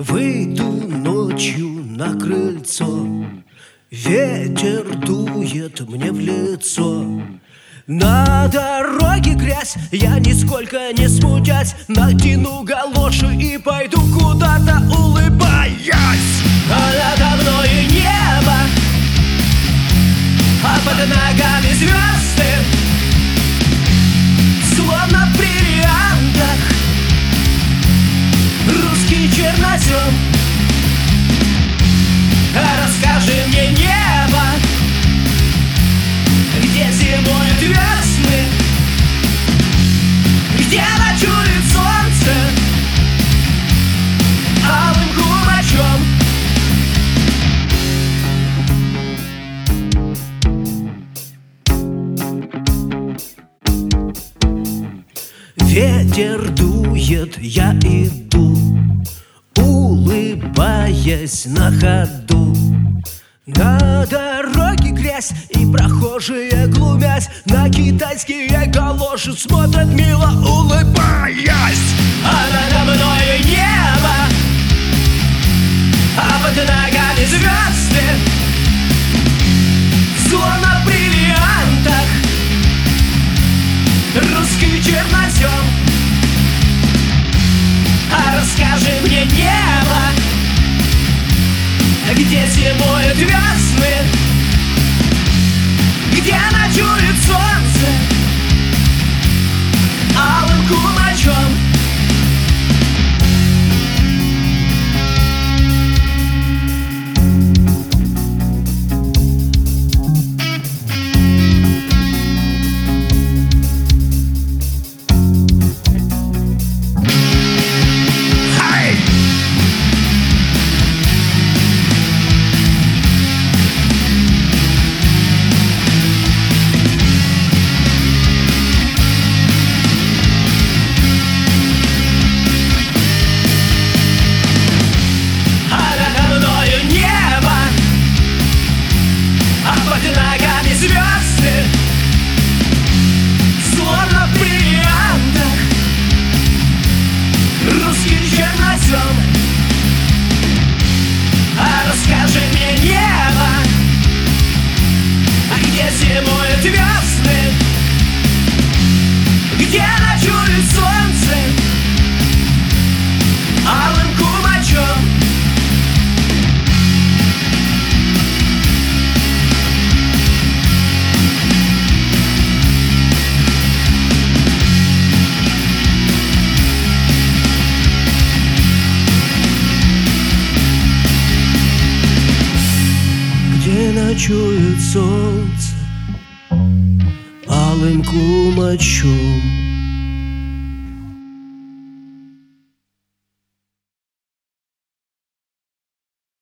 Выйду ночью на крыльцо, ветер дует мне в лицо. На дороге грязь, я нисколько не смутясь, накину галоши и пойду куда-то, улыбаясь. А надо мною небо, а под ногами звезды, словно в бриллиантах русский чернозем. Расскажи мне, небо, где зимуют весны, где ночует солнце алым кумачом. Ветер дует, я иду, улыбаясь на ходу. На дороге грязь, и прохожие, глумясь, на китайские галоши смотрят мило, улыбаясь. А надо мною небо, а под ногами звезды, словно в бриллиантах русский чернозем. А расскажи мне, небо, где зимуют весны, где ночует солнце алым кумачом. Звезды, словно в бриллиантах русский чернозем. А расскажи мне, небо, где зимуют весны, где ночует солнце алым кумачом. Где ночует солнце алым кумачом.